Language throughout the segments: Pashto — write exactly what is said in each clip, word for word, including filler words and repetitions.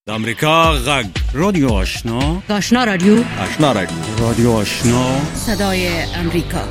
د امریکا غږ رادیو آشنا آشنا رادیو آشنا رادیو رادیو آشنا صدای امریکا.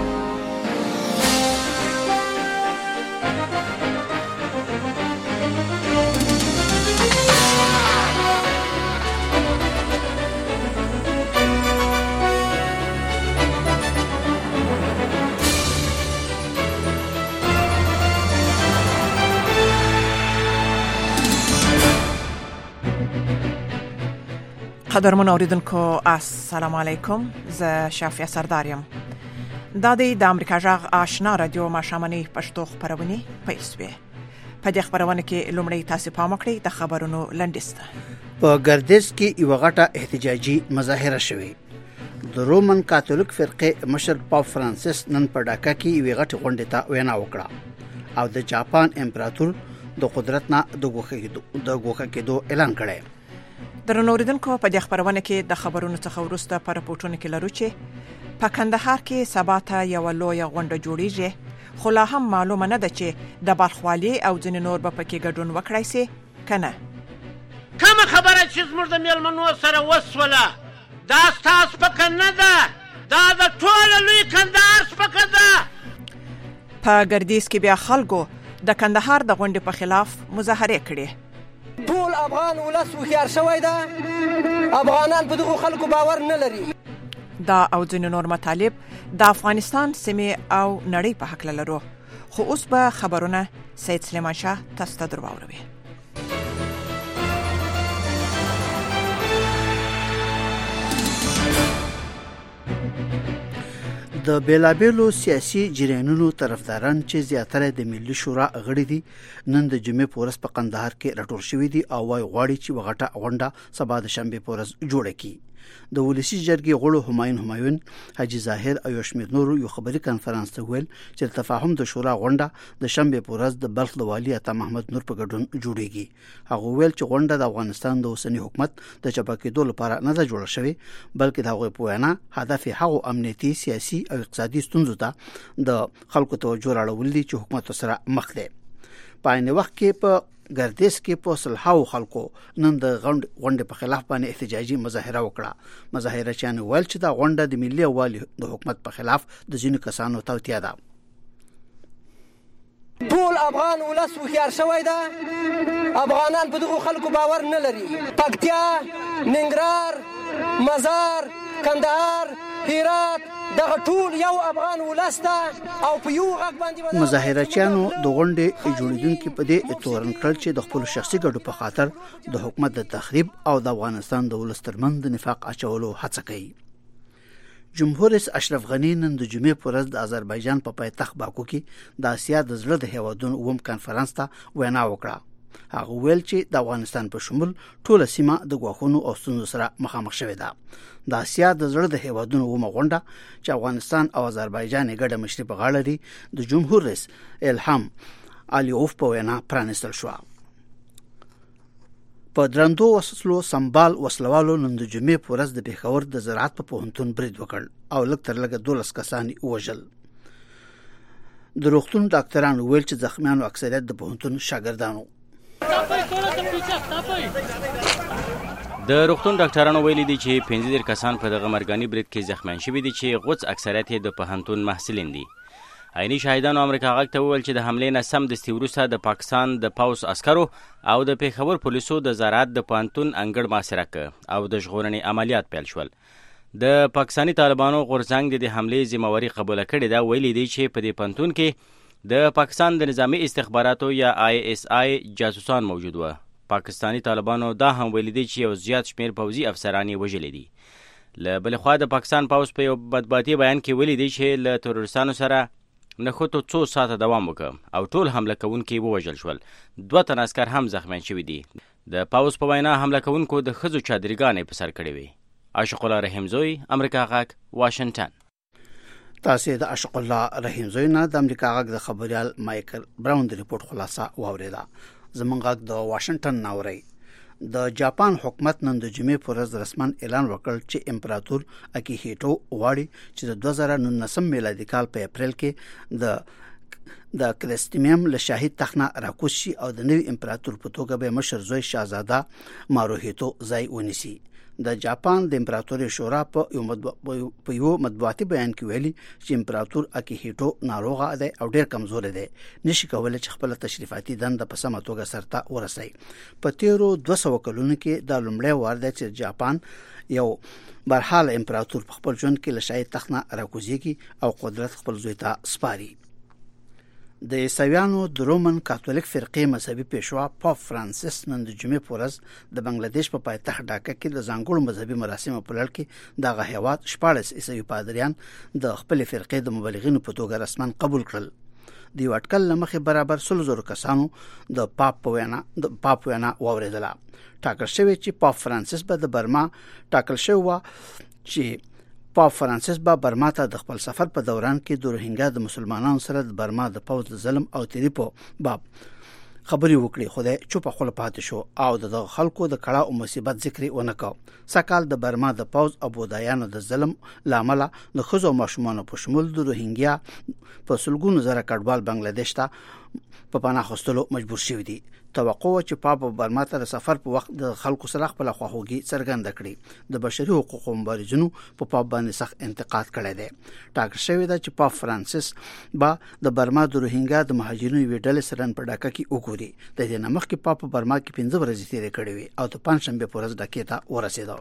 قدرمن اوریدونکو السلام علیکم. زه شافیه سرداریم. دا د امریکا غږ آشنا رادیو ماشامنی پښتو خبرونه پیسوي. په دې خبرونه کې لومړی تاسو پام وکړئ د خبرونو لنډیسته. په ګردیز کې یو غټه احتجاجي مظاهره شوه. د رومن کاتولیک فرقه مشر پاپ فرانسیس نن په ډاکا کې یو غټه غونډه ته وینا وکړه او د جاپان امپراتور د قدرت نه د ګوښه د ګوښه کېدو اعلان کړی. درنو اوریدونکو په دې خبرونه کې د خبرونو څخه ورسته پر راپورټونه کې لرو چې په کندهار کې سبا ته یو لوی غونډه جوړیږي، خو لا هم معلومه نه ده چې د بلخوالي او ځینې نور به پکې ګډون وکړای شي کنه. کومه خبره چې زموږ د میلمنو سره وسوله دا ستاسو پکه نه ده، دا د ټول لوی کندهار پکه ده. په ګردیز کې بیا خلکو د کندهار د غونډې په خلاف مظاهره کړې. ټول افغان ولس وخیار شوی ده، افغانان په دغه خلکو باور نه لري. دا او ځینې نور مطالب د افغانستان سیمې او نړۍ په حق لرو، خو اوس به خبرونه سید سلیمان شاه تاسو ته درواوروي. د بیلابیلو سیاسي جریانونو طرفداران چې زیاتره د ملي شورا غړي دي نن د جمعې پورس په قندهار کې راټول شوي دي او وايي غواړي چې وغټه غونډه سبا د شنبه پورس جوړه کړي. د ولسی جرګې غړو همایون همایون، حاجی ظاهر او یشمیر نور یو خبري کانفرنس ته ویل چې تفاهم د شورا غونډه د شنبه پورس د بلخ د والی عطا محمد نور په ګډون جوړیږي. هغه ویل چې غونډه د افغانستان د اوسنی حکومت د چپاکېدو لپاره نه ده جوړه شوې، بلکې د هغوی په وینا هدف هغه امنیتي، سیاسي او اقتصادي ستونزو ته د خلکو توجه راوړل دي چې حکومت سره مخ دی. په عین وخت کې په ګردیز کې په صلحاو خلکو نن د غونډې په خلاف باندې احتجاجي مظاهره وکړه. مظاهره چانه ویل چې دا غونډه د ملي والي د حکومت په خلاف د ځینو کسانو توطیه ده. ټول افغان ولس وخیار شوی ده، افغانان په دغه خلکو باور نه لري. پکتیا، ننګرهار، مزار، کندهار، هرات دغه ټول یو افغان ولس ده او په یو غږ باندې مظاهرچیانو د غونډې جوړیدونکو په دې تورن کړل چې د خپل شخصي ګټو په خاطر د حکومت د تخریب او د افغانستان د ولس ترمنځ د نفاق اچولو هڅه کوي. جمهور رئیس اشرف غنی نن د جمعې پر ورځ د آذربایجان په پایتخت باکو کې د آسیا د زړه د هیوادونو اوم کانفرنس ته وینا وکړه. هغه ویل چې د افغانستان په شمول ټول سیمه د غواخونو او ستونزو سره مخامخ شوې ده. د آسیا د زړه د هیوادونو اومه غونډه چې افغانستان او آذربایجان یې ګډه مشري په غاړه لري د جمهور رئیس الهام علیوف په وینا پرانیستل شو. په درندو وسلو سمبال وسلوالو نن د جمعې په ورځ د پېښور د زراعت په پوهنتون برید وکړ او لږ تر لږه دولس کسان وژل. د روغتون ډاکټرانو ویل چې زخمیانو اکثریت د پوهنتون شاګردانو. د روغتون ډاکټرانو ویلي دي چې پنځه ډیر کسان په دغه مرګاني برید کې زخمیان شوي دي چې غوڅ اکثریت یې د پوهنتون محصلین دي. عیني شاهدانو امریکا غږ ته وویل چې د حملې نه سمدستي وروسته د پاکستان د پوځ عسکرو او د پېښور پولیسو د زراعت د پوهنتون انګړ محاصره کړ او د ژغورنې عملیات پیل شول. د پاکستاني طالبانو غورځنګ د دې حملې ذمہواري قبوله کړې ده. ویلي دي چې په دې پوهنتون کې د پاکستان د نظامی استخباراتو یا آی اس آی جاسوسان موجود و. پاکستاني طالبانو دا هم ویلي دي چې یو زیات شمیر پوځي افسران یې وژلي دي. له بلې خوا د پاکستان پوځ په یو بدباطي بیان کې ویلي دي چې له تروریستانو سره نښتو څو ساعته دوام وکړ او ټول حمله کوونکي ووژل شول. دوه تن عسکر هم زخمیان شوي دي. د پوځ په وینا حمله کوونکو د ښځو چادرګانې په سر کړې وې. عاشق الله رحیم زوی، امریکا غږ، واشنگټن. تاسو د عاشق الله رحیم زوی نه د امریکا غږ د خبريال مایکل براون د ریپورت خلاصه واوریده. زمونږ غږ د واشنگټن ناوري. د جاپان حکومت نن د جمعې پر ورځ رسمن اعلان وکړ چې امپراتور اکیهیټو غواړي چې د دوه زره نولسم میلادي کال په اپریل کې د د کریستمیم له شاهي تخت نه راکوز شي او د نوي امپراتور په توګه به مشر زوی شاهزاده ماروهیتو ځای ونیسي. د جاپان د امپراتوري شورا په یو په یو مطبوعاتي بیان کې ویلي چې امپراتور اکیهیټو ناروغه دی او ډېر کمزور دی، نشي کولای چې خپل تشریفاتي دنده په سمه توګه سرته ورسوي. په تیرو دوه سوه کلونو کې دا لومړی وار دی چې جاپان یو برحال امپراتور په خپل ژوند کې له شاهي تخت نه راکوزيږي او قدرت خپل زوی ته سپاري. د عیسویانو د رومن کاتولیک فرقې مذهبي پیشوا پاپ فرانسیس نن د جمعې په ورځ د بنگلاديش په پایتخت ډاکا کې د ځانګړو مذهبي مراسمو په لړ کې دغه هیواد شپاړس عیسوي پادریان د خپل فرقې د مبلغینو په توګه رسماً قبول کړل. د یو اټکل لمخې برابر سل زره کسانو د پاپ په وینا د پاپ وینا واوریدله. ټاکل شوی چې پاپ فرانسیس به د برما ټاکل شوی و چې پاپ فرانسیس با برما ته د خپل سفر په دوران کې د روهینګا د مسلمانانو سره د برما د پوز د ظلم او تیری په باب خبري وکړي، خو د چوپ خپل پاتې شو او د خلکو د کړه او مصیبت ذکر ونه کو. سکهال د برما د پوز او بودایانو د ظلم لامل د خزو ماشومان په شمول د روهینګیا په سلګونو زره کډوال بنگلاديش ته په پناه خوستلو مجبور شوی دي. توقع چې پاپ برما ته د سفر په وخت د خلکو سره خپل خواخوږي څرګنده کړي. د بشري حقوقو مبارزینو په پاپ باندې سخت انتقاد کړی دی. ټاکل شوی دی چې پاپ فرانسیس با د برما د روهینګا د مهاجرینو ویډل سره په ډاکا کې وګوري. د دې نمخ کې پاپ برما کې پنځه ورځې تیرې کړې وي او د پنځشنبه په ورځ ډاکې ته ورسېد.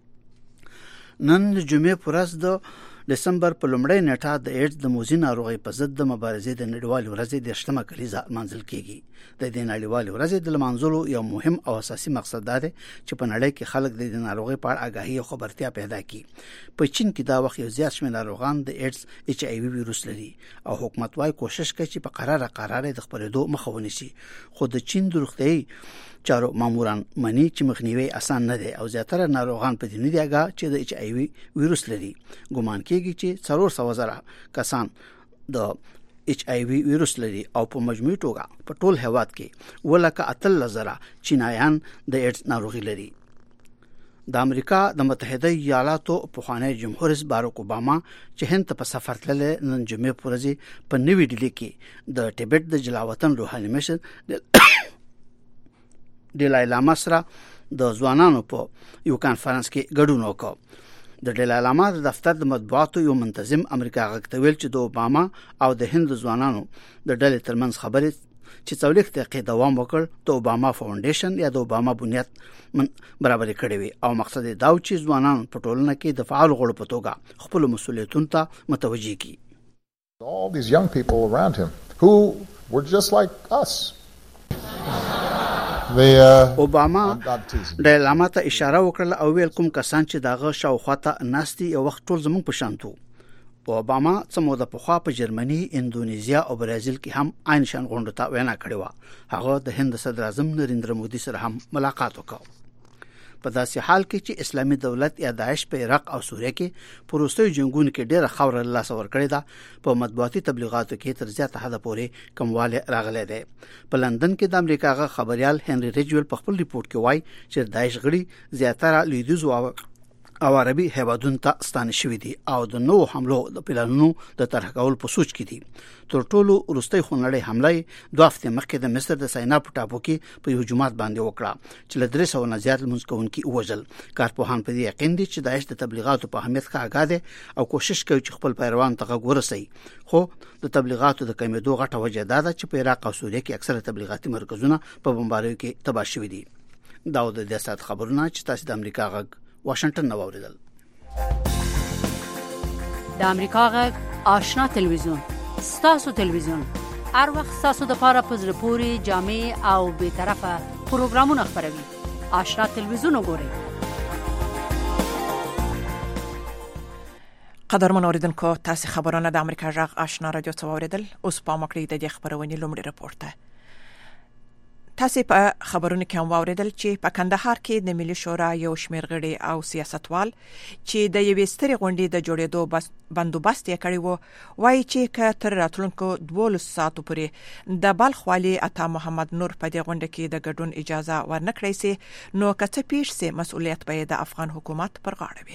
نن د جمعې په ورځ د دسمبر په لومړۍ نیټه د ایډز د موذي ناروغۍ په ضد د مبارزې د نړیوالې ورځې د شتمه کلیزه منځل کیږي. د دې نړیوالې ورځې د لمانځلو یو مهم او اساسي مقصد دا دی چې په نړۍ کې خلک د دې ناروغۍ په اړه آگاهي او خبرتیا پیدا کړي. په چین کې دا وخت یو زیات شمېر ناروغان د ایډز ایچ آی وی ویروس لري او حکومت وايي کوشش کوي چې په قراره قراره د خپرېدو مخه ونیسي. خو د چین د روغتیايي چارو ماموران مني چې مخنیوي اسان نه دی او زیاتره ناروغان په دې نه دی آگاه چې د ایچ آی وی ویروس لري. ګومان کیږي چې څلور سوه زره کسان د ایچ آی وی ویروس لري او په مجموعي توګه په ټول هیواد کې ولکه اتلس زره چینایان د ایډز ناروغي لري. د امریکا د متحده ایالاتو پخوانی جمهور رئیس باراک اوباما چې هند ته په سفر تللی نن جمعې په ورځ په نوې ډیلي کې د ټیبټ د جلاوطن روحاني مشر ډلای لاما سره د ځوانانو په یو کانفرنس کې ګډون وکړ. د ډلای لاما د دفتر د مطبوعاتو یو منتظم امریکا غږ چې د اوباما او د هند ځوانانو د ډلې ترمنځ خبرې چې څلوېښت دقیقې دوام وکړ د اوباما فاونډیشن یا د اوباما بنیاد برابرې کړې وي او مقصد یې دا و چې ځوانان په ټولنه کې د فعال غړو په توګه خپلو مسؤلیتونو ته متوجه کړي. All these young people around him who were just like us. اوباما د لاما ته اشاره وکړه او ویل کوم کسان چې داغه شاوخواته ناستي یو وخت ټول زموږ په شانتو. اوباما څه موده پخوا په جرمني، اندونیزیا او برازیل کې هم عین شان غونډه ته وینا کړې و. هغه د هند صدر اعظم نریندر مودي سره هم ملاقات وکړ. په داسې حال کې چې اسلامي دولت یا داعش په عراق او سوریه کې پروستوي جنگونو کې ډېر خاور الله سور کړی دا په مطبوعاتي تبلیغاتو کې تر زیاته حد پورې کمواله راغلی دی. په لندن کې د امریکا غ خبريال هنري ریجول په خپل ریپورت کې وایي چې داعش غړي زیاتره لویدیځ او او عربي هیوادونو ته ستانه شوي دي او د نو حملو د پلانونو د طرح کول په سوچ کې دي. تر ټولو وروستۍ خونړۍ حمله دوه هفتې مخکې د مصر د سینا په ټاپو کې په یو جماعت باندې وکړه چې له درې سوه نه زیات لمونځ کوونکي ووژل. کارپوهان په دې یقین دي چې داعش د تبلیغاتو په اهمیت ښه آګاه دی او کوشش کوي چې خپل پیروان ته غږ ورسوي. خو د تبلیغاتو د کمیدو غټه وجه دا ده چې په عراق او سوریه کې اکثره تبلیغاتي مرکزونه په بمباریو کې تباه شوي دي. دا د دې سات خبرونه چې تاسو د امریکا غږ واشنگټن نو اوریدل. د امریکا غږ آشنا تلویزیون ستاسو تلویزیون هر وخت ستاسو د لپاره په زړه پورې جامع او به طرفه پروګرامونه خپروي. آشنا تلویزیون وګورئ. قدرمن اوریدونکو تاسو خبرونه د امریکا غږ آشنا رادیو څخه اوریدل. اوس په مکړی د خبرونې لومړی رپورت ده. تاسو په خبرونو کې هم واوریدل چې په کندهار کې د ملي شورا یو شمېر غړي او سیاستوال چې د یوې سترې غونډې د جوړېدو بندوبست یې کړی وو وایي چې که تر راتلونکو دولس ساعتو پورې د بلخ والي عطا محمد نور په دې غونډه کې د ګډون اجازه ورنکړی سي نو که څه پیښ سي مسؤلیت به د افغان حکومت پر غاړه وي.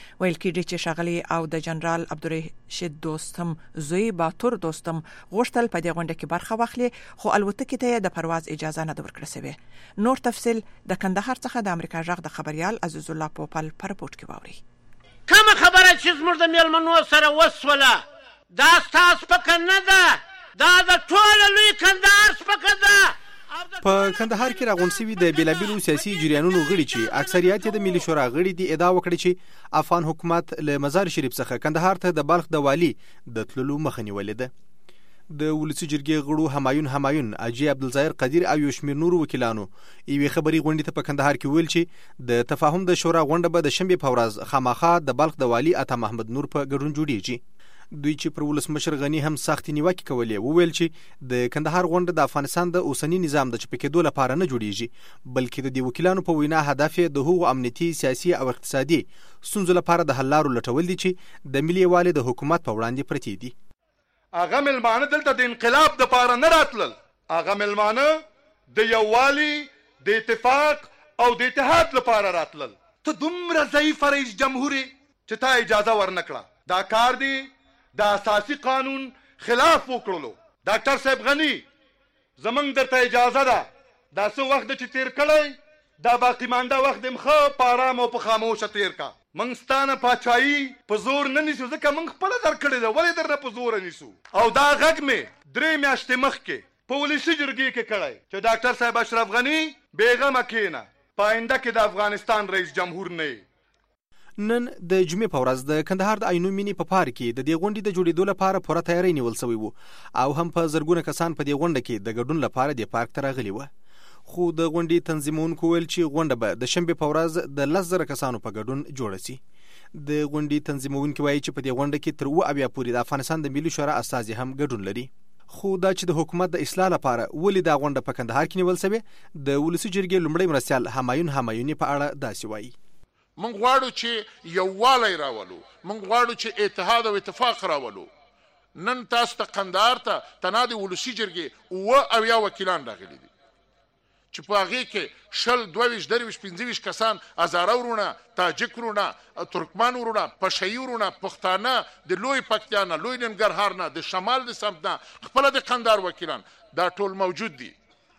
ویل کېږي چې ښاغلي او د جنرال عبدالرشید دوستم زوی باتور دوستم غوښتل په دې غونډه کې برخه واخلي خو الوتکې ته د پرواز اجازه نه ورکړل شوې. نور تفصیل د کندهار څخه د امریکا غږ د خبريال عزیز الله پوپل په رپورټ کې واوري. کومه خبره چې زموږ د میلمنو سره وسوله دا ستاسو سپکه نه ده، دا د ټوله لوی کندهار سپکه ده. په کندهار کې راغونډ شوي د بیلابیلو سیاسي جریانونو غړي چې اکثریت د ملي شورا غړي دي ادعا وکړي چې افغان حکومت له مزار شریف څخه کندهار ته د بلخ د والي د تللو مخه نیولې ده. د ولسی جرګې غړو همایون همایون، اجي عبدالظاهر قدیر او یو شمېر نورو وکیلانو یوې خبري غونډې ته په کندهار کې ویل چې د تفاهم د شورا غونډه به د شنبې په ورځ خامخا د بلخ د والي عطا محمد نور په ګډون جوړیږي. دوی چې پر ولسمشر غنی هم سختي نیوکې کولې وویل چې د کندهار غونډه د افغانستان د اوسنی نظام د چپه کېدو لپاره نه جوړیږي، بلکې د دې وکیلانو په وینا هدف د هغو امنیتي، سیاسي او اقتصادي ستونزو لپاره د حل لارو لټول دي چې د ملي یووالي د حکومت په وړاندې پرتې دي. هغه ملمانه دلته د انقلاب د لپاره نه راتلل، هغه ملمانه د یووالي، د اتفاق او د اتحاد لپاره راتلل. ته دومره ضعیف رئیس جمهور چې تا اجازه ورنکړه، دا کار دی د اساسي قانون خلاف وکړلو. ډاکټر صاحب غنی زمونږ درته اجازه ده دا څه وخت چې تیر کړی دا باقی مانده وخت مخه په آرام او په خاموشه تیر کا. موږ ستانه پاچاهي په زور نه نیسو ځکه موږ خپله درکړې ده، ولې درنه په زوره نیسو؟ او دا غږ مې درې میاشتې مخکې په ولسي جرګې کې کړی چې ډاکټر صاحب اشرف غنی بېغمه کښېنه، په آینده کې د افغانستان رئیس جمهور نه. نن د جمعې په ورځ د کندهار د عینو مینې په پارک کې د دې غونډې د جوړېدو لپاره پوره تیاری نیول شوی و او هم په زرګونه کسان په دې غونډه کې د ګډون لپاره د پارک ته راغلي وو. خو د غونډې تنظیمونکو ویل چې غونډه به د شنبې په ورځ د لس زره کسانو په ګډون جوړه شي. د غونډې تنظیمونکي وایي چې په دې غونډه کې تر اوه اویا پورې د افغانستان د ملي شورا استازي هم ګډون لري. خو دا چې د حکومت د اصلاح لپاره ولې دا غونډه په کندهار کې نیول شوې، د ولسي جرګې لومړی مرستیال همایون همایوني په اړه داسې وایي. من غواړو چې یووالی راولو، من غواړو چې اتحاد او اتفاق راولو. نن تاسو ته قندهار ته تنها د ولسي جرګې اوه اویا وکیلان راغلي دي چې په هغې کې شل دوه ویشت درې ویشت پنځه ویشت کسان هزاره ورونه، تاجک ورونه، ترکمان ورونه، پشهیي ورونه، پښتانه د لوی پکتیا نه، لوی ننګرهار نه، د شمال د سمت نه، خپله د قندهار وکیلان دا ټول موجود دي.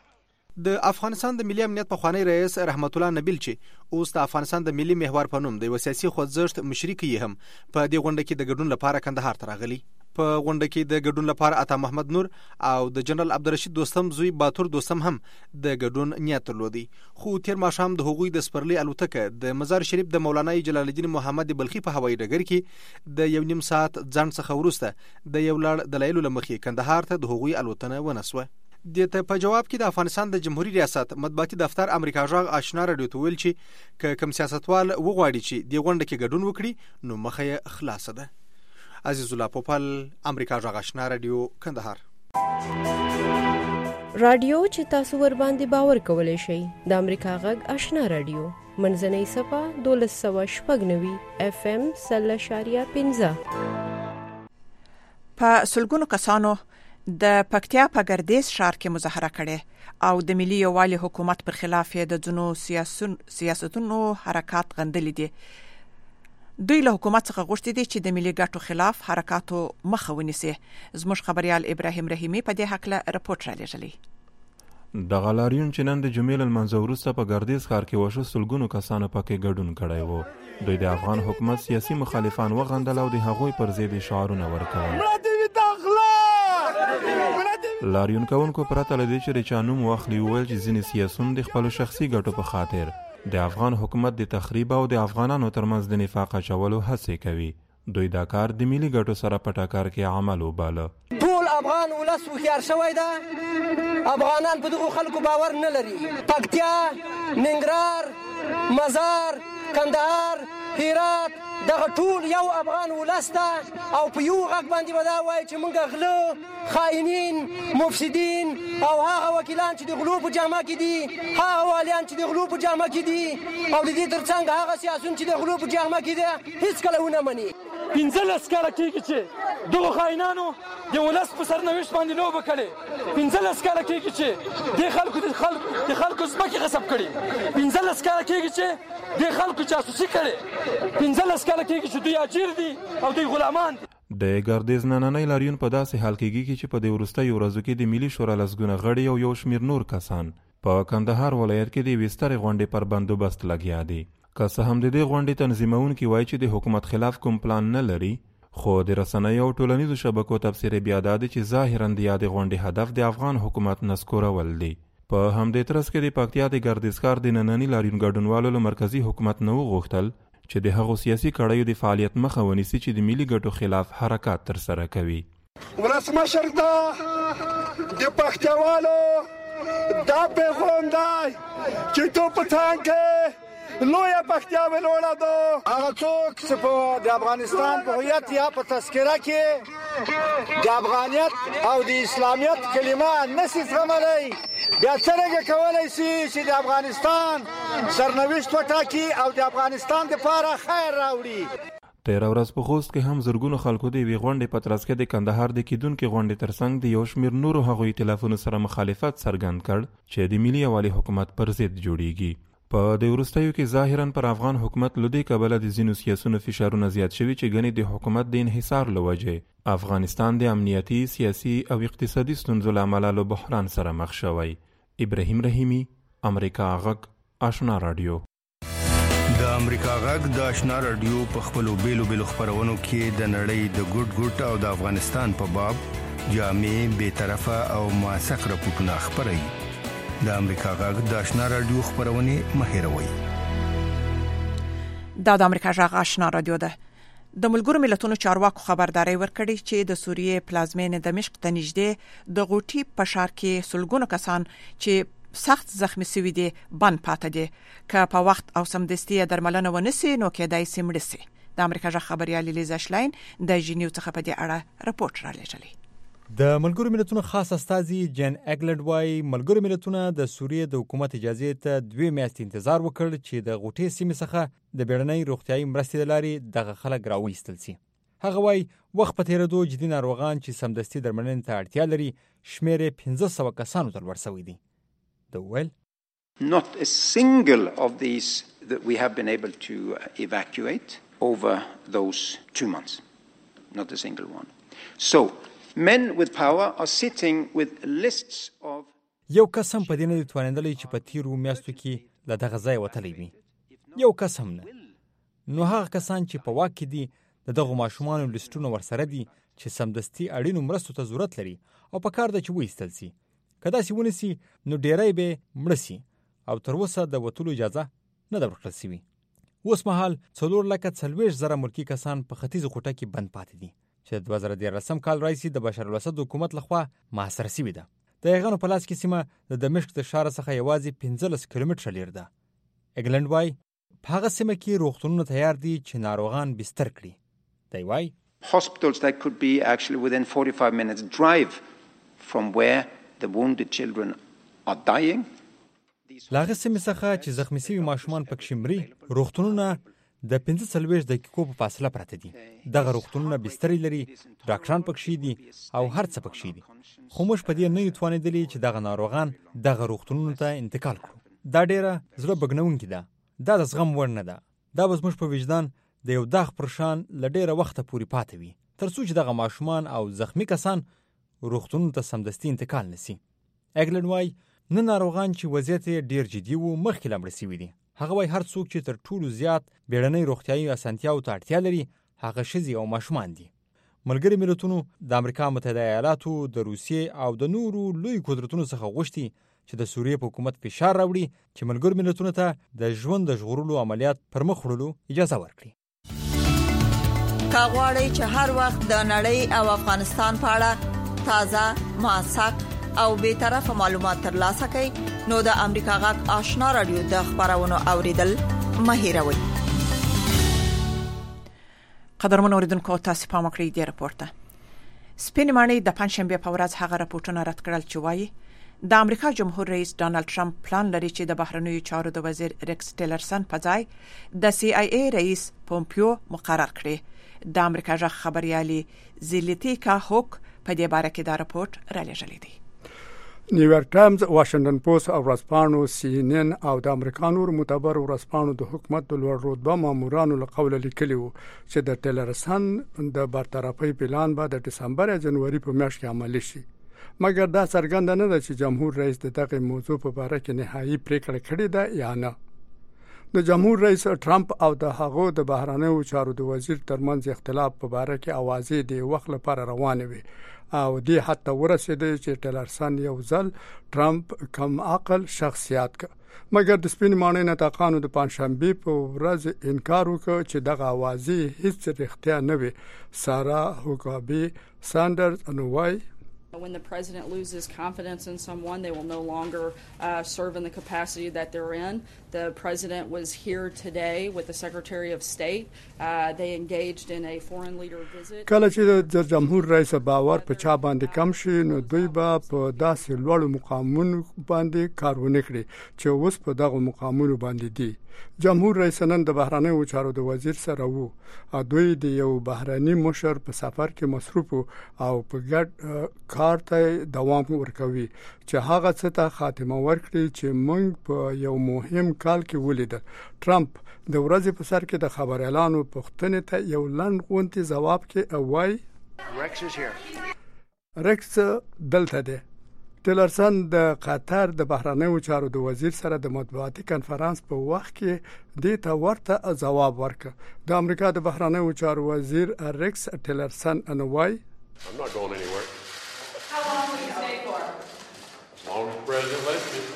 د افغانستان د ملي امنیت پخوانی رئیس رحمت الله نبیل چې اوس د افغانستان د ملي محور په نوم د یو سیاسي خوځښت مشري کوي هم په دې غونډه کې د ګډون لپاره کندهار ته راغلي. په غونډه کې د ګډون لپاره عطا محمد نور او د جنرال عبدالرشید دوستم زوی باتور دوستم هم د ګډون نیت درلودي. خو تیر ماښام د هغوی د سپرلي الوتکه د مزار شریف د مولانا جلال الدین محمد بلخي په هوایي ډګر کې د یو نیم ساعت ځنډ څخه وروسته د یو لړ دلایلو له مخې کندهار ته د هغوی الوتنه ونسوه. د ته په جواب کې د افغانستان د جمهوریت ریاست مطبوعاتي دفتر امریکا غږ آشنا رادیو ته ویل چې که کوم سیاستوال وغواړي چې د غونډه کې ګډون وکړي نو مخه یې خلاصه ده. عزیز الله پوپل، امریکا غږ آشنا رادیو، کندهار. رادیو چې تاسو ور باندې باور کولای شئ د امریکا غږ آشنا رادیو منځنۍ صفه دولس سوه شپږ نوي اف ام سل اشاریه پنځه. په سلګونو کسانو د پکتیا په ګردیز ښار کې مظاهره کړې او د ملي یووالي حکومت پر خلاف د ځینو سیاستونو حرکات غندلې دي. دوی له حکومت څخه غوښتي دي چې د ملي ګټو خلاف حرکاتو مخه ونیسي. زموږ خبريال ابراهیم رحیمی په دې حق له رپورټ را لېږلی. د غلاریون چې نن د جمعې له لمانځه وروسته په ګردیز ښار کې وشو سلګونو کسانو پکې ګډون کړی و. دوی د افغان حکومت سیاسي مخالفان وغندل او د هغوی پر ضد شعارونه ورکول. لاریون کوونکو پرته له دې چې د چا نوم واخلي وویل چې ځینې سیاسون د خپلو شخصي ګټو په خاطر د افغان حکومت د تخریب او د افغانانو ترمنځ د نفاق اچولو هڅې کوي. دوی دا کار د ملي ګټو سره په ټکر کې عمل وباله. ټول افغان ولس هوښیار شوی ده، افغانان په دغو خلکو باور نه لري. پکتیا، ننګرهار، مزار، کندهار، هرات دغه ټول یو افغان ولس ده او په یو غږ باندې به دا وایي چې موږ غله، خائنین، مفسدین او هغه وکیلان چې د غلو په جامه کې دي، هغه والیان چې د غلو په جامه کې دي او د دې ترڅنګ هغه سیاسون چې د غلو په جامه کې دي هیڅکله ونه مني. پنځلس کاله کېږي چې دغو خاینانو د ولس په سرنوشت باندې لوبه کړې. پنځلس کاله کېږي چې د خلکو د خلکو د خلکو ځمکې غصب کړي. پنځلس کاله کېږي چې د خلکو جاسوسي کړې. پنځلس کاله کېږي چې دوی اجیر دي او دوی غلامان دي. د ګردیز نننی لاریون په داسې حال کېږي چې په دې وروستیو ورځو کې د ملي شورا لسګونه غړي او یو شمېر نور کسان په کندهار ولایت کې د یوې سترې غونډې پر بندوبست لګیا دي. که څه هم د دې غونډې تنظیمونکي وایي چې د حکومت خلاف کوم پلان نه لري، خو د رسنیو او ټولنیزو شبکو تفسیر بیا دا دی چې ظاهراً د یادې غونډې هدف د افغان حکومت نسکورول دی. په همدې ترڅ کې د پکتیا د ګردیز ښار د ننني لاریون ګډونوالو له مرکزي حکومت نه وغوښتل چې د هغو سیاسي کړیو د فعالیت مخه ونیسي چې د ملي ګټو خلاف حرکات ترسره کوي. ولسمشر ته د پکتیاوالو دا پیغام دی چې تو په څنګه لویه پکتیا ویلوړه ده. هغه څوک چې په د افغانستان په هویت یا په تذکره کې د افغانیت او د اسلامیت کلمه نشي زغملی، بیا څرنګه کولی شي چې د افغانستان سرنوشت وټاکي او د افغانستان دپاره خیر راوړي. تېره ورځ په خوست کې هم زرګونو خلکو د یوې غونډې په ترڅ کې د کندهار د کیدونکې غونډې ترڅنګ د یو شمېر نورو هغو ایتلافونو سره مخالفت څرګند کړ چې د ملي یووالي حکومت پر ضد جوړیږي. په د وروستیو کې ظاهراً پر افغان حکومت له دې کبله د ځینو سیاسونو فشارونه زیات شوي چې ګنې د حکومت د انحصار له وجې افغانستان د امنیتي، سیاسي او اقتصادي ستونزو له امله له بحران سره مخ شوی. ابراهیم رحیمي، امریکا غږ، آشنا رادیو. د امریکا غږ د آشنا رادیو په خپلو بیلو بیلو خپرونو کې د نړۍ د ګوټ ګوټ او د افغانستان په باب جامع، بېطرفه او موثق راپورټونه خپروي. د امریکا غږ د آشنا رادیو خپرونې مه هېروئ. دا د امریکا غږ آشنا رادیو ده. د ملګرو ملتونو چارواکو خبرداري ورکړې چې د سوریې پلازمینې دمشق ته نږدې د غوټي په ښار کې سلګونه کسان چې سخت زخمی شوي دي بند پاتې دي. که په وخت او سمدستي درملنه ونسي نو کېدای شي مړه شي. د امریکا غږ خبريال لیزا شلاین د ژنیو څخه په دې اړه راپورټ را لېږلی. د ملګرو ملتونو خاص استازي جن اګلند وايي ملګرو ملتونو د سوریې د حکومت اجازه ته دوه میاشتې انتظار وکړ چې د غوټې سیمې څخه د بیړنۍ روغتیايي مرستې لارې دغه خلک راوېستل شي. هغه وايي وخت په تیریدو جدي ناروغان چې سمدستي درملنې ته اړتیا لري شمېر یې پنځه سوه کسانو ته لوړ شوی دی. د ویل Not a single of these that we have been able to evacuate over those two months. Not a single one. So men with power are sitting with lists of یو کس هم په دې نه دی توانېدلی چې په تیرو میاشتو کې له دغه ځایه وتلی وي. یو کس هم نه. نو هغه کسان چې په واک کې دي د دغو ماشومانو لیسټونه ورسره دي چې سمدستي اړینو مرستو ته ضرورت لري او په کار ده چې وایستل سي. که داسې ونیسي نو ډیری به مړه سي او تر اوسه د وتلو اجازه نه ده ورکړل سوي. اوس مهال څلور لکه څلوېښت زره ملکي کسان په ختیځه کوټه کې بند پاتې دي چې د دوه زره دیارلسم کال راهیسې د بشار الاسد حکومت لخوا محاصره سوې ده. د هغانو په لاس کې سیمه د دمشق د ښاره څخه یوازې پنځلس کیلومتره لرې ده. اګلند وایي په هغه سیمه کې روغتونونه تیار دي چې ناروغان بستر کړي. دی وایي hospitals that could be actually within forty-five minutes drive from where the wounded children are dying. له هغې سیمې څخه چې زخمي شوي ماشومان پکې مري روغتونونه د پنځه څلوېښت دقیقو په فاصله پراته دي. دغه روغتونونه بسترې لري، ډاکټران پکې دي او هر څه پکې دي. خو موږ په دې نه یو توانېدلي چې دغه ناروغان دغه روغتونونو ته انتقال کړو. دا ډېره زړه بګنونکې ده. دا د زغم وړ نه ده. دا به زموږ په وجدان د یو داغ پر شان له ډېره وخته پورې پاتې وي تر څو چې دغه ماشومان او زخمي کسان روغتونونو ته سمدستي انتقال نسي. اګلند وایي نه ناروغان چې وضعیت یې ډېر جدي و مخکې لا مړه سوي دي. هغه وایي هر څوک چې تر ټولو زیات بیړنۍ روغتیايي اسانتیاو ته اړتیا لري هغه ښځې او ماشومان دي. ملګري ملتونو د امریکا متحده ایالاتو، د روسیې او د نورو لوی قدرتونو څخه غوښتي چې د سوریې په حکومت فشار راوړي چې ملګرو ملتونو ته د ژوند د ژغورلو عملیات پر مخ وړلو اجازه ورکړي. که غواړئ چې هر وخت د نړۍ او افغانستان په اړه تازه، موثق او بی‌طرفه معلومات ترلاسه کړئ نو د امریکا غږ آشنا رادیو د خبرونو اوریدل مه هېروئ. قدرمن اوریدونکو تاسو پام وکړئ د راپور ته. سپینې ماڼۍ د پنځشنبه په ورځ هغه راپورټونه رد کړل چې وایي د امریکا جمهور رئیس ډانلډ ټرمپ پلان لري چې د بهرنیو چارو د وزیر ریکس ټیلرسن په ځای د سی آی ای رئیس پومپیو مقرر کړي. د امریکا ژغ خبريالي زيلتيکا هوک په دې باره کې دا راپورټ را لېږلی دی. نیویارک ټایمز، واشنگټن پوسټ او ورځپاڼو سی ان ان او د امریکا نور معتبر ورځپاڼو د حکومت د لوړ رتبه مامورانو له قوله لیکلي وو چې د ټیلرسن د برطرفي پلان به د دسمبر یا جنوري په میاشت کې عملي شي. مګر دا څرګنده نه ده چې جمهور رئیس د دغه موضوع په اړه کې نهایی پریکړه کړې ده یا نه. د جمهور رئیس ټرمپ او د هغو د بهرنیو چارو د وزیر ترمنځ اختلاف په اړه کې اوازې د وخت لپاره روانې وي او دې حتی ورسېدې چې ټیلرسن یو ځل ټرمپ کم عقل شخصیت ک مګر د سپین مانې نتاقانو د پنځشنبه په ورځ انکار وکړ چې دغه اوازې هیڅ رښتیا نه وي. سارا هوکابي ساندرز انوای When the president loses confidence in someone, they will no longer uh, serve in the capacity that they're in. The president was here today with the Secretary of State. Uh, they engaged in a foreign leader visit. کله چې د جمهور رئیس باور په چا باندې کم شي نو دوی به په داسې لوړو مقامونو باندې کارونه کړي چې اوس په دغه مقامونو باندې دي. جمهور رئیس نن د بهرنیو چارو د وزیر سره وو او دوی د یو بهرني مشر په سفر کې مصروف او په ګډ کار ته دوام ورکوي چې هغه څه ته خاتمه ورکړي چې موږ په یو مهم کال کې ولیدل. ټرمپ د ورځې په سر کې د خبر اعلانو پوښتنې ته یو لنډ غونډې جواب کې وایي رکس دلته دی. ټیلرسن د قطر د بهرنیو چارو د وزیر سره د مطبوعاتي کنفرانس په وخت کې د تا ورته جواب ورکړ. د امریکا د بهرنیو چارو وزیر رکس ټیلرسن انوای I'm not going anywhere. How long will you stay for? As long as the president lets me.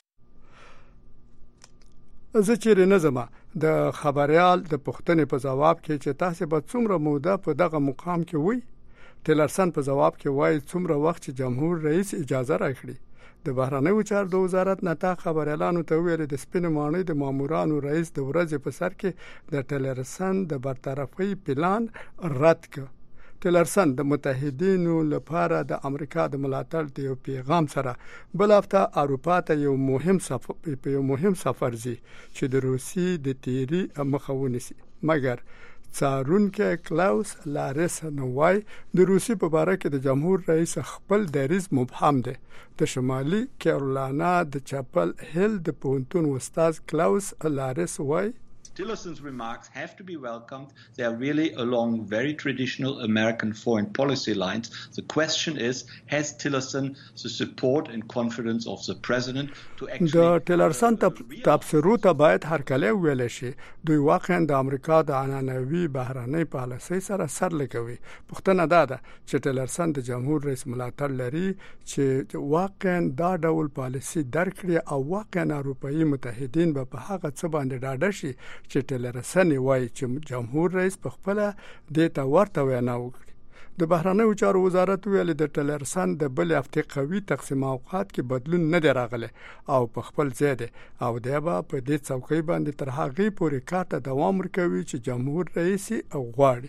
زه چیرې نه ځم. د خبريال د پوښتنې په جواب کې چې تاسو به څومره موده په دغه مقام کې وي، ټیلرسن په جواب کې وایي څومره وخت چې جمهور رئیس اجازه راکړي. د بهرنیو چارو د وزارت نتا خبر اعلان ته ویل د سپین مانې د مامورانو رئیس د ورځې په سر کې د ټیلرسن د برطرفي پلان رد کړ. ټیلرسن د متحدینو لپاره د امریکا د ملاتړ د یو پیغام سره بل هفته اروپا ته یو مهم سفر په یو مهم سفر زی چې د روسي د تیری مخه ونیسي. مګر څارونکو کلاوس لارس نوای د روسي په اړه کې د جمهور رئیس خپل دریز مبهم دی. د شمالي کیرولینا د چاپل هیل د پونتون استاد کلاوس لارس وای Tillerson's remarks have to be welcomed. They are really along very traditional American foreign policy lines. The question is, has Tillerson the support and confidence of the president to actually... د ټیلرسن تبصرو ته باید هرکلی ویل شي. دوی واقعا د امریکا د عنعنوي بهرنۍ پالیسۍ سره سر لګوي. پوښتنه دا ده چې ټیلرسن د جمهور رئیس ملاتړ لري چې واقعا دا ډول پالیسي درکړي او واقعا اروپאי متحدین به په هغه څه باندې ډاډه شي چې ټیلرسن وایي چې جمهور رئیس په خپل د تا ورته وینا وکړي. د بهرنیو چارو وزارت ویل د ټیلرسن د بل هفته قوي تقسیم اوقات کې بدلون نه دی راغلی او په خپل ځای دی او دا به په دې څوکۍ باندې تر هغه پورې کار ته دوام ورکوي چې جمهور رئیس او غواړي.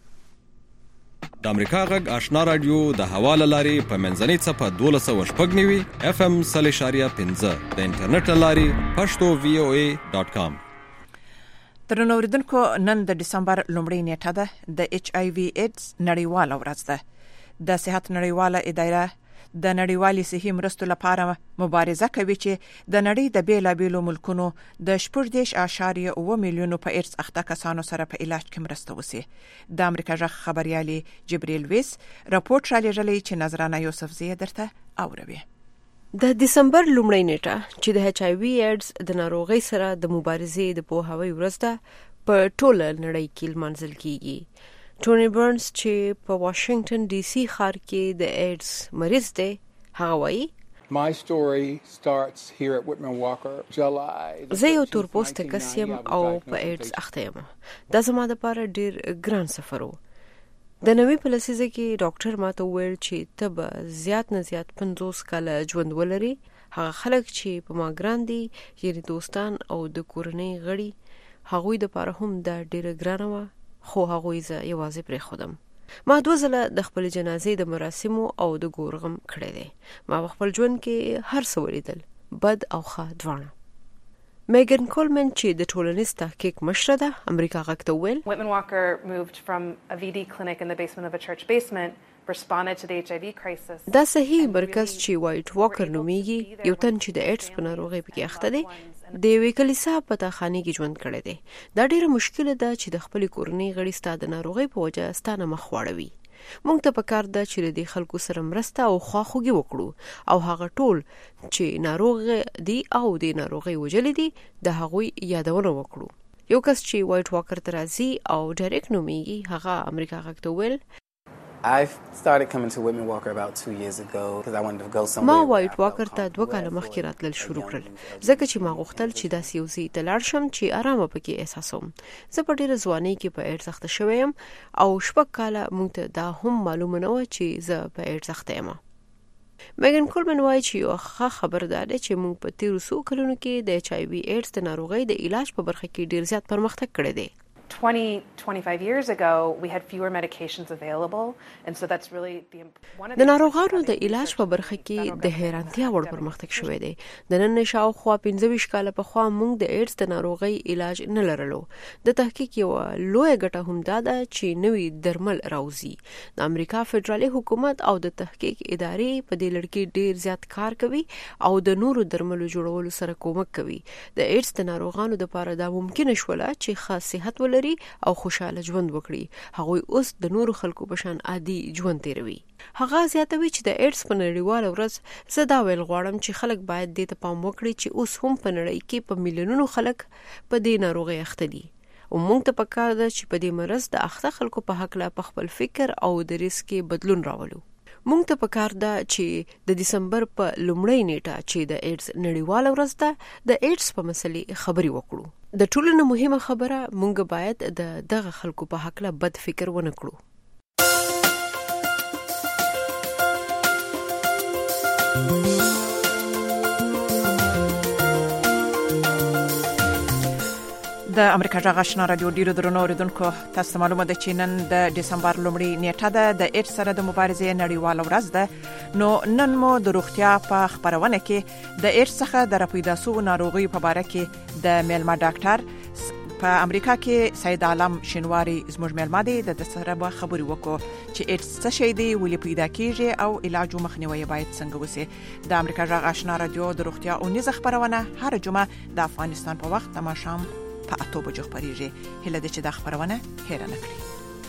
د امریکا غږ آشنا رادیو د حواله لاري په منځنۍ صفه دولس سوه شپږ نوي اف ام صلی شاریه پنځه د انټرنیټ لاري پښتو وی او ای ډاټ کام. ترنو اوریدونکو نن د دسمبر لومړۍ نیټه ده د ایچ آی وی ایډز نړیواله ورځ ده. د صحت نړیواله اداره د نړیوالي صحي مرستو لپاره مبارزه کوي چې د نړۍ د بیلابیلو ملکونو د شپږ دېرش اعشاریه اووه میلیونو په ایډز اخته کسانو سره په علاج کې مرسته وسی. د امریکا ژغ خبريالي جبريل ویس راپورټ را لېږلی چې نظرانه یوسفزی درته اوروي. د دسمبر لومړۍ نیټه چې د ایچ آی وی ایډز د ناروغۍ سره د مبارزې د پوهاوي ورځ ده په ټوله نړۍ کې لمانځل کیږي. ټونی برنز چې په واشنگټن ډي سي ښار کې د ایډز مریض دی هغه وایي My story starts here at Whitman Walker, July. زه یو تورپوسته کس یم او په ایډز اخته یم. دا زما دپاره ډیر ګران سفر و. د نوې په لسیزه کې ډاکټر ماته وویل چې ته به زیات نه زیات پنځوس کاله ژوند ولري. هغه خلک چې په ما ګران دي یعنې دوستان او د کورنۍ غړي هغوی دپاره هم دا ډیره ګرانه وه خو هغوی زه یوازې پرېښودم. ما دوه ځله د خپل جنازې د مراسمو او د ګورغم کړی دی. ما په خپل ژوند کې هر څه ولیدل، بد او ښه دواړه. میګن کولمن چې د ټولنیز تحقیق مشره ده امریکا غږ ته وویل Whitman Walker moved from a V D clinic in the basement of a church basement responded to the H I V crisis. دا صحیح مرکز چې وایټ واکر نومیږي یو تن چې د ایډز په ناروغۍ پکې اخته دی د یوې کلیسا په تاخاني کې ژوند کړی دی. دا ډیره مشکله ده چې د خپل کورنۍ غړي ستاسو د ناروغۍ په وجه ستانه مخ واړوي. مونږ ته پکار ده چې د خلکو سره مرسته او خواخوږي وکړو او هغه ټول چې ناروغ دي او د ناروغۍ وجلې دي د هغوی یادونه وکړو. یو کس چې وایټ واکر ترازی او ډایرک نومیږي هغه امریکا غږ ته ویل I started coming to Whitman Walker about two years ago because I wanted to go somewhere. ما وایټ واکر ته دوه کاله مخکې راتلل شروع کړل ځکه چې ما غوښتل چې داسې یو ځای ته لاړ شم چې آرامه پکې احساسوم. زه په ډېره ځوانۍ کې په ایډز اخته شوی یم او شپږ کاله موږ ته دا هم معلومه نه وه چې زه په ایډز اخته یم. میګن کولمن وایي چې یو ښه خبر دا دی چې موږ په تیرو څو کلونو کې د ایچ آی وي ایډز د ناروغۍ د علاج په برخه کې ډېر زیات پرمختګ کړی دی. twenty, twenty-five years ago, we had fewer medications available, and so that's really the one of the د ناروغانو د علاج په برخه کې د حیرانتیا وړ پرمختګ شوی دی. د نن شاوخوا پنځه ویشت کاله پخوا موږ د ایډز د ناروغۍ علاج نه لرلو. د تحقیق یو لوی ګټه هم دا ده چې نوي درمل راوځي. د امریکا فدرالي حکومت او د تحقیق ادارې په دې لړ کې ډیر زیات کار کوي او د نورو درملو جوړولو سره کومک کوي. د ایډز د ناروغانو لپاره دا ممکن شوله چې ښه صحت ولري او خوشاله ژوند وکړي. هغوی اوس د نورو خلکو په شان عادي ژوند تیروي. هغه زیاتوي چې د ایډز په نړیواله ورځ زه دا ویل غواړم چې خلک باید دې ته پام وکړي چې اوس هم په نړۍ کې په میلیونونو خلک په دې ناروغۍ اخته دي او موږ ته پکار ده چې په دې مرض د اخته خلکو په حق لا په خپل فکر او د ریسک بدلون راولو. موږ ته پکار ده چې د دسمبر په لومړۍ نیټه چې د ایډز نړیواله ورځ ده د ایډز په مسلې خبري وکړو. د ټولو نه مهمه خبره موږ باید د دغه خلکو په حق لا بد فکر ونه کړو. د امریکا جغ آشنا رادیو ډیرو درنو اوریدونکو تاسو معلومه ده چې نن د دسمبر لومړۍ نیټه ده د ایډز سره د مبارزې نړیواله ورځ ده. نو نن مو د روغتیا په خبرونه کې د ایډز څخه د راپیدا شوو ناروغیو په اړه کې د میلما ډاکټر په امریکا کې سید عالم شینواری زموږ میلما دی د سره به خبري وکړو چې ایډز څه شی دی ولې پیدا کیږي او علاج او مخنیوي باید څنګه وسی. د امریکا جغ آشنا رادیو د روغتیا او نيز خبرونه هر جمعه د افغانستان په وخت د ماښام په اته بجو خبريږي. هله د چې د خبرونه هیر نه کړی.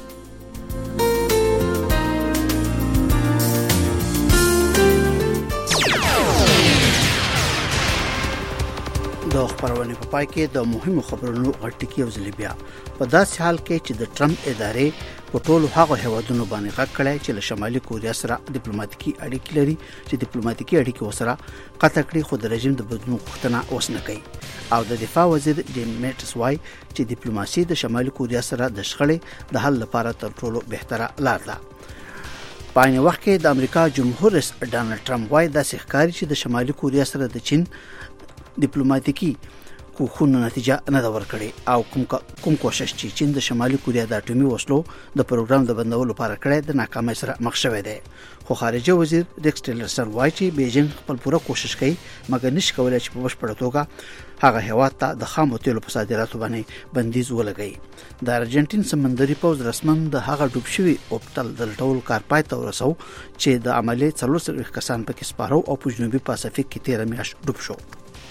د خبرونه په پای کې د مهمو خبرونو غټکی او زلیبیا په داسې حال کې چې د ټرمپ ادارې په ټولو هغه هیوادونو باندې غږ کړی چې له شمالي کوریا سره ډیپلوماټیکي اړیکې لري چې ډیپلوماټیکي اړیکې وسره قطع کړي خو د رژیم د بدلون غوښتنه وسنه کوي. او د دفاع وزیر جیم میټس وايي چې ډیپلوماسي د شمالي کوریا سره د شخړې د حل لپاره تر ټولو بهتره لار ده. په عین وخت کې د امریکا جمهور رئیس ډانلډ ټرمپ وايي د ښکاری چې د شمالي کوریا سره د چین ډیپلوماټیکي کوښښونو نتیجه نه دا ورکړي او کوم کوم کوشش چې چین د شمالي کوریا د اټومي وسلو د پروګرام د بندولو لپاره کړی د ناکامۍ سره مخ شوی دی. خو خارجه وزیر ریکس ټیلرسن وايي چې بیجینګ خپل پوره کوشش کوي مګر نشي کولای چې په بشپړه توګه هغه هیواد ته د خامو تیلو په صادراتو باندې بندیز ولګي. د ارجنټین سمندري پوځ رسمن د هغه ډوب شوی اوپټل د ټول کار پای ته ورسو چې د عملیات څلور سوه کسان پکې سپارو او په جنوبي پاسفیک کې تیر میاشت ډوب شو.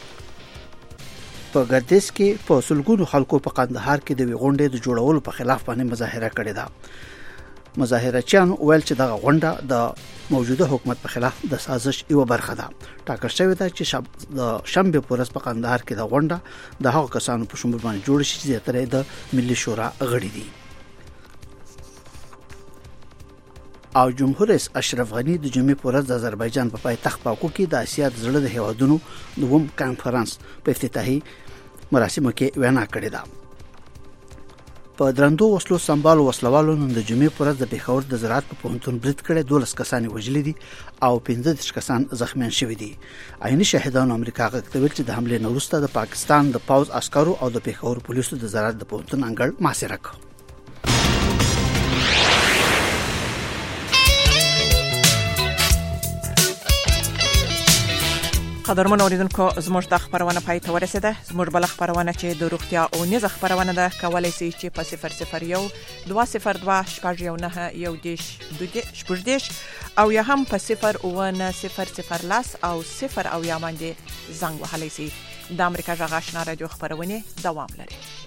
په ګردیز کې په سلګونو خلکو په قندهار کې د غونډې د جوړولو په خلاف باندې مظاهره کړې ده. مظاهرچیان ویل چې دغه غونډه د موجوده حکومت په خلاف د سازش یو برخه ده. ټاکل شوی ده چې شب د شنبه په ورځ په قندهار کې د غونډه د هغو کسانو په شمول باندې جوړ شي چې زیاتره د ملي شورا غړي دي. او جمهور رئیس اشرف غنی د جمعې په ورځ د آذربایجان په پایتخت باکو کې د اسیا د زړه د هیوادونو دوم کانفرنس په افتتاحي مراسمو کې وینا کړې ده. په درندو وسلو سمبال وسلوالو نن د جمعې په ورځ د پیښور د زراعت په پوهنتون برید کړی دولس کسان وژل دي او پنځه کسان زخمیان شوي دي. عیني شاهدانو امریکا غوښتل چې د حمله نه وروسته د پاکستان د پاوز عسکرو او د پیښور پولیسو د زراعت د پوهنتون انګړ محاصره کړ. قدرمن اوریدونکو زموږ د خبرونه پای ته ورسیده. زموږ بل خبرونه چې د روغتیا او نيز خبرونه ده کولای شي چې په صفر صفر یو دوه صفر دوه شپږ یو نه یو دیش دوه شپږ دیش او یا هم په صفر او نه صفر صفر لاس او صفر او یا باندې زنګ وهلی شي. د امریکا جغ آشنا رادیو خبرونه دوام لري.